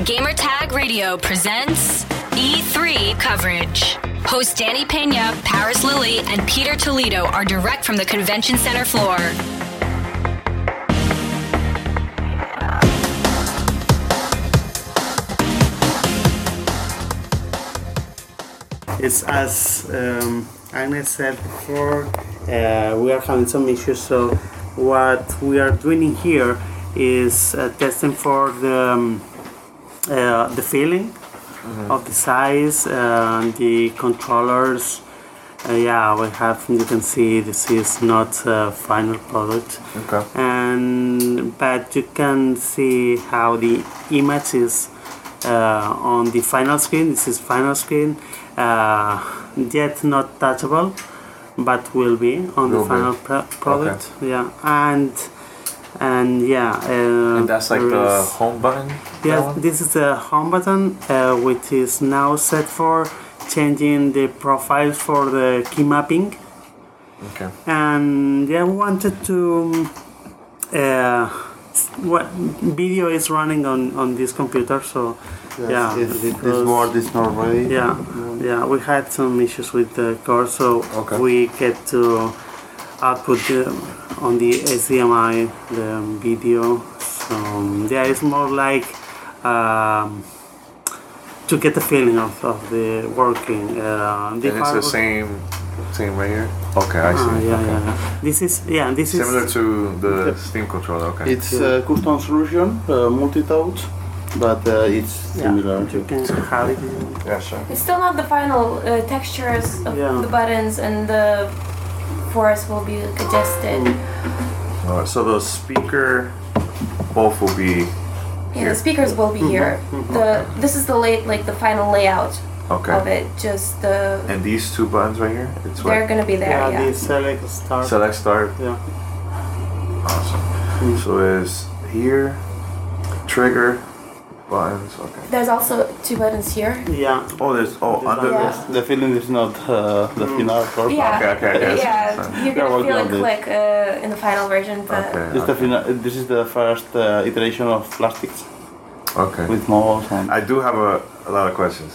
Gamertag Radio presents E3 coverage. Hosts Danny Pena, Paris Lilly, and Peter Toledo are direct from the convention center floor. It's as Agnes said before, we are having some issues, so what we are doing here is testing for the feeling of the size, the controllers. We have, you can see this is not a final product. Okay. But you can see how the image is on the final screen. This is final screen, yet not touchable, but will be on the final product. Okay. Yeah, and that's like the home button? Yeah, this is the home button, which is now set for changing the profiles for the key mapping. Okay. And we wanted to what video is running on this computer, so this board is not ready. We had some issues with the core, so we get to output on the HDMI the video. So it's more like to get the feeling of the working. And it's the same right here? Okay, I see. This is similar to the Steam controller. Okay. It's a custom solution, multi-touch, but it's similar. You can have it. Yeah, sure. It's still not the final textures of the buttons, and the force will be adjusted. Alright, so the speaker both will be here. The speakers will be here. This is the final layout of it. Just the and these two buttons right here. They're gonna be there. The select start. Select start. Yeah. Awesome. So it's here, trigger, buttons. Okay. There's also two buttons here. Yeah. There's under this. The feeling is not the final part. Yeah. Okay. Yeah. You're gonna feel it click in the final version, but This is the first iteration of plastics. Okay. With models and I do have a lot of questions.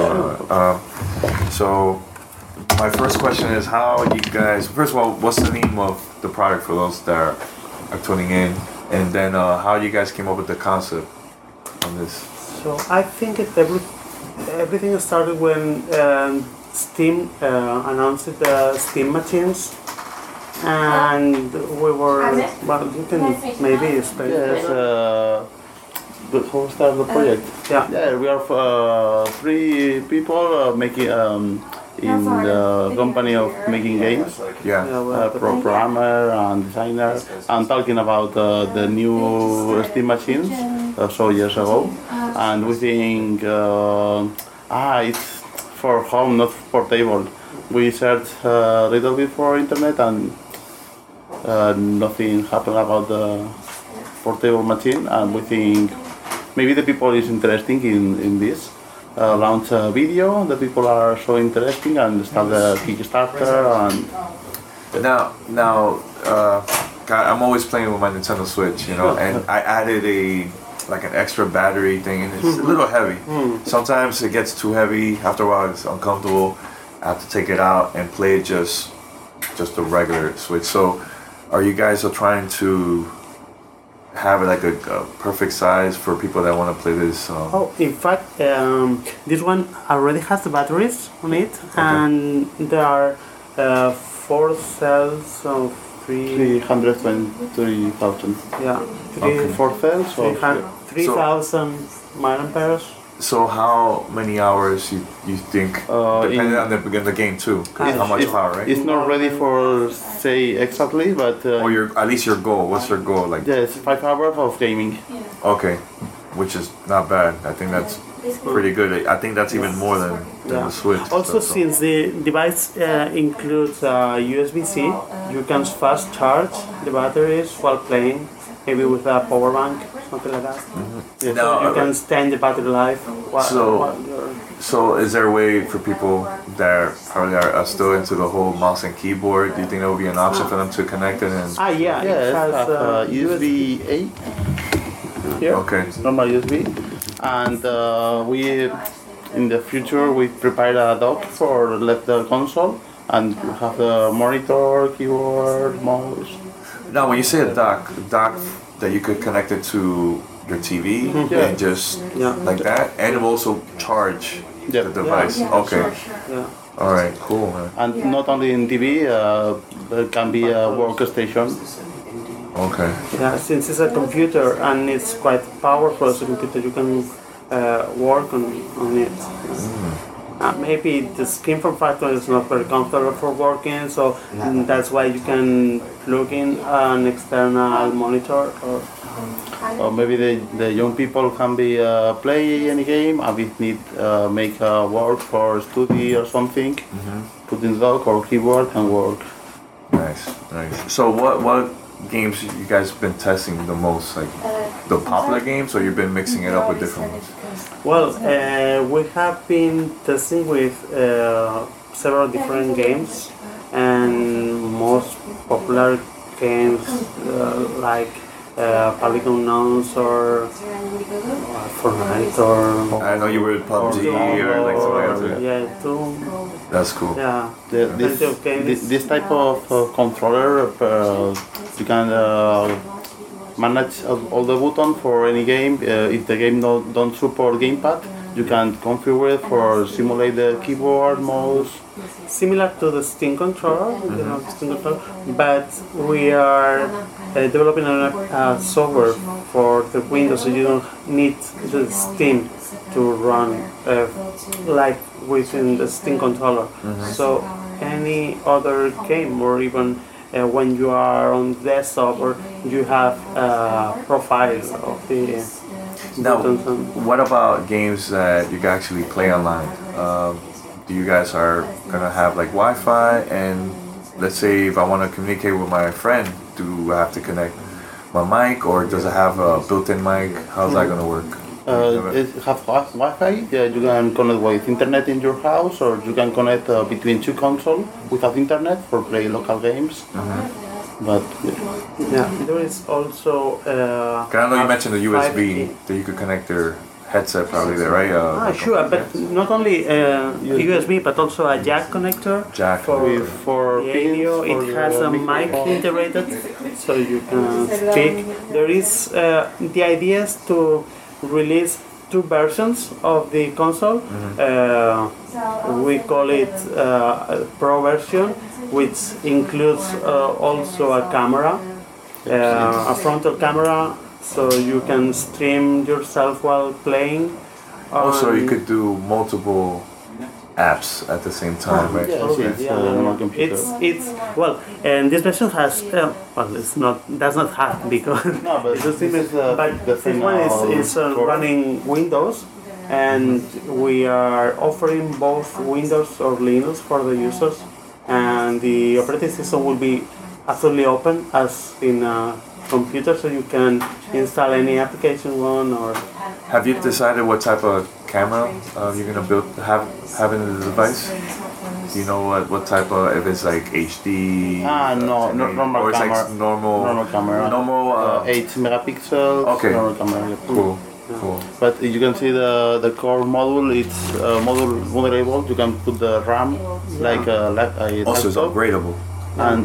So my first question is how you guys. First of all, what's the name of the product for those that are tuning in, and then how you guys came up with the concept on this? So I think everything started when Steam announced the Steam machines, and we were. Well, you can maybe explain. How started the project? We are 3 people making in the company of making games. Programmer and designer, and talking about the new Steam machines years ago, and we think it's for home, not for table. We searched a little bit for internet, and nothing happened about the portable machine, and we think maybe the people is interesting in this. Launch a video, the people are so interesting, and start the Kickstarter. And now, I'm always playing with my Nintendo Switch, and I added an extra battery thing, and it's a little heavy. Sometimes it gets too heavy. After a while, it's uncomfortable. I have to take it out and play it just a regular Switch. So, are you guys trying to have a perfect size for people that want to play this? In fact, this one already has the batteries on it, and there are 4 cells of 320,000. 4 cells. 3,000 milliamperes. So how many hours you think, depending on the game too, how much power, right? It's not ready for say exactly, but at least your goal. What's your goal? It's 5 hours of gaming. Okay, which is not bad. I think that's pretty good. I think that's even more than the Switch. Also, since the device includes USB-C, you can fast charge the batteries while playing, maybe with a power bank, something like that. So you can extend the battery life. So is there a way for people that probably are still into the whole mouse and keyboard? Do you think there would be an option for them to connect it? It has USB-A. here. Okay. Normal USB, and we in the future we prepare a dock for the console, and you have the monitor, keyboard, mouse. Now, when you say a dock that you could connect it to your TV and just like that, and it will also charge the device. Okay. Yeah. All right. Cool, man. And not only in TV, there can be a workstation. Okay. Yeah, since it's a computer and it's quite powerful as a computer, you can work on it. Maybe the screen form factor is not very comfortable for working, so that's why you can plug in an external monitor. Or maybe the young people can be play any game, and we need make work for study or something. Put in dock or keyboard and work. Nice. So what games you guys been testing the most? Like the popular games, or you've been mixing it up with different ones? Well, we have been testing with several different games, and most popular games like Public Unknowns or Fortnite or... I know you were PUBG or like something else. Yeah, Doom. That's cool. Yeah. This type of controller, you can manage all the buttons for any game. If the game don't support gamepad, you can configure it for simulate the keyboard, mouse. Similar to the Steam controller, but we are developing a software for the Windows, so you don't need the Steam to run like within the Steam controller. So any other game, or even when you are on desktop, or you have a profile of the Now, what about games that you can actually play online? Do you guys are gonna have like Wi-Fi, and let's say if I want to communicate with my friend, do I have to connect my mic, or does it have a built-in mic? How's that gonna work? It have Wi-Fi. Yeah, you can connect with internet in your house, or you can connect between two consoles without internet for play local games. But there is also. I know you mentioned the USB that you could connect your headset probably there, right? Sure, but not only USB, but also a jack connector. Jack for audio. It has a mic integrated, so you can speak. There is the idea is to release two versions of the console. We call it Pro version, which includes also a camera, a frontal camera, so you can stream yourself while playing. Also, you could do multiple apps at the same time, right? It's well, and this version has it's not does not have because but this one is running Windows, and we are offering both Windows or Linux for the users, and the operating system will be absolutely open as in a computer, so you can install any application on. Or have you decided what type of camera you're gonna have in the device? Do you know what type of, if it's like HD? No, normal or it's camera. like normal camera. 8 megapixels. Okay. Normal camera. Cool. But you can see the core module. It's module vulnerable. You can put the RAM like a also, it's upgradable. And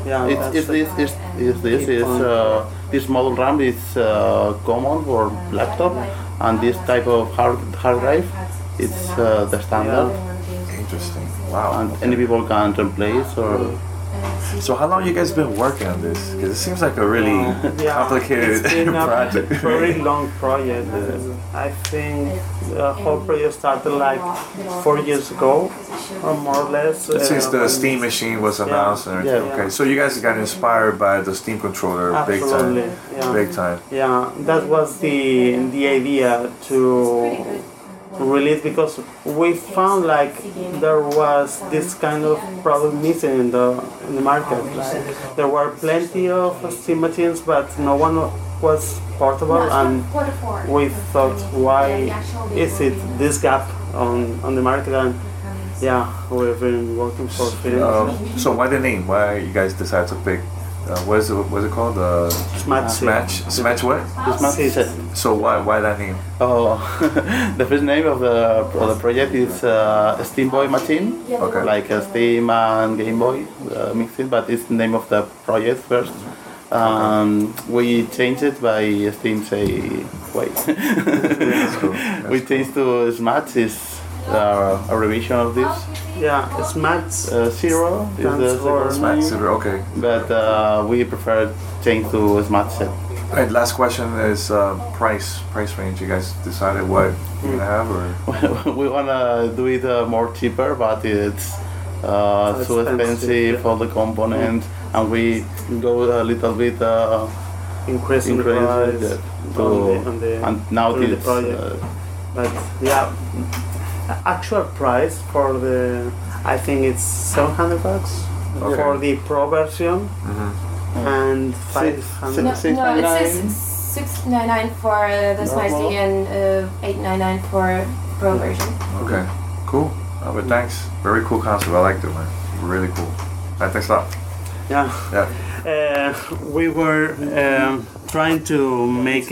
this model RAM is common for laptop, and this type of hard drive is the standard. Interesting. Wow. And any people can replace or. So how long you guys been working on this? Because it seems like a really complicated it's been project. A very long project. I think the whole project started like 4 years ago, or more or less. Since the Steam machine was announced. Okay, so you guys got inspired by the Steam controller big time. Yeah, that was the idea to release, because we found like there was this kind of product missing in the market. Like, there were plenty of Steam machines, but no one was portable, and we thought, why is it this gap on the market? And we've been working for film. So why the name? Why you guys decided to pick what's it called? Smash what? So why that name? Oh, the first name of the project is Steam Boy Machine. Okay. Like Steam and Game Boy mixing, but it's the name of the project first. We changed it by Steam say wait. We changed to Smash. Is a revision of this. Yeah, Smash Zero is the second Smash name. Zero, okay. But we prefer change to Smash set. Alright, last question is price range. You guys decided what you're gonna have, or We wanna do it more cheaper, but it's too expensive for the components, and we go a little bit increasing the price and now the it's project. But yeah, actual price for the, I think it's $700 for the Pro version, and $500. No, it says $699 for the Smash D and $899 for Pro version. okay, cool. But thanks. Very cool concept. I liked it, man. Really cool. Alright, thanks a lot. Yeah. We were trying to make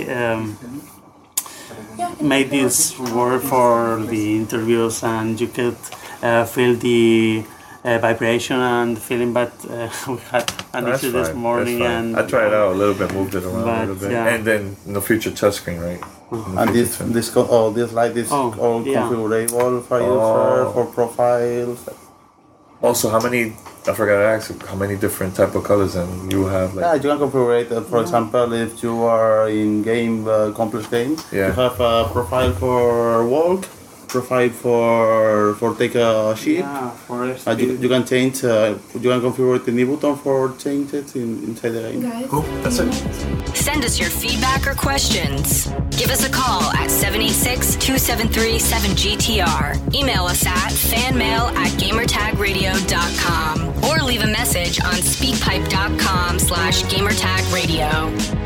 this work for the interviews, and you could feel the vibration and feeling, but we had an issue this morning, and I tried it out a little bit, moved it around a little bit, yeah. and then in the future touchscreen, right? and this light is all configurable for user for profiles. Also, how many? I forgot to ask. How many different type of colors and you have? Like, Yeah, you can configure it. For example, if you are in complex game, you have a profile for walk, profile for take a sheet. Yeah, for You can change. You can configure the new button for change it inside the game. cool. That's it. Send us your feedback or questions. Give us a call at 786-273-7GTR. Email us at fanmail@gamertagradio.com or leave a message on speakpipe.com/gamertagradio.